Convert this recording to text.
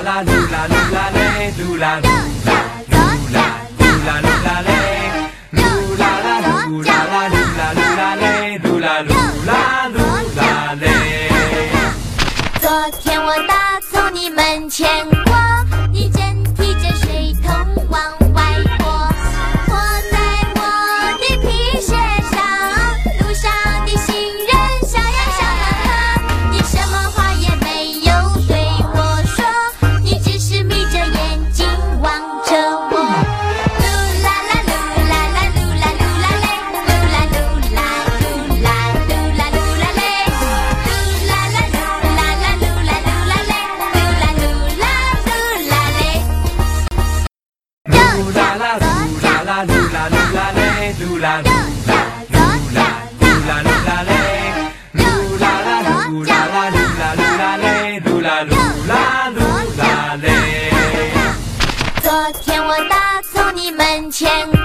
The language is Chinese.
啦噜啦噜啦嘞，噜啦噜啦噜啦噜啦噜啦嘞，噜啦啦噜啦啦噜啦噜啦嘞，噜啦噜啦噜啦嘞。 昨天我打从你门前过，一阵踢着水桶往外泼，泼在我的皮鞋上，路上的行人笑呀笑呵呵，你什么话也没有对我说，你只是眯着眼睛望着我。噜啦啦噜啦啦噜啦噜啦嘞，噜啦噜啦噜啦噜啦噜啦嘞，噜啦啦噜啦啦噜啦噜啦嘞，噜啦噜啦噜啦嘞。 噜啦啦噜啦啦噜啦噜啦嘞，噜啦噜啦噜啦噜啦噜啦嘞，噜啦啦噜啦啦噜啦噜啦嘞，噜啦噜啦噜啦嘞。 昨天我打从你门前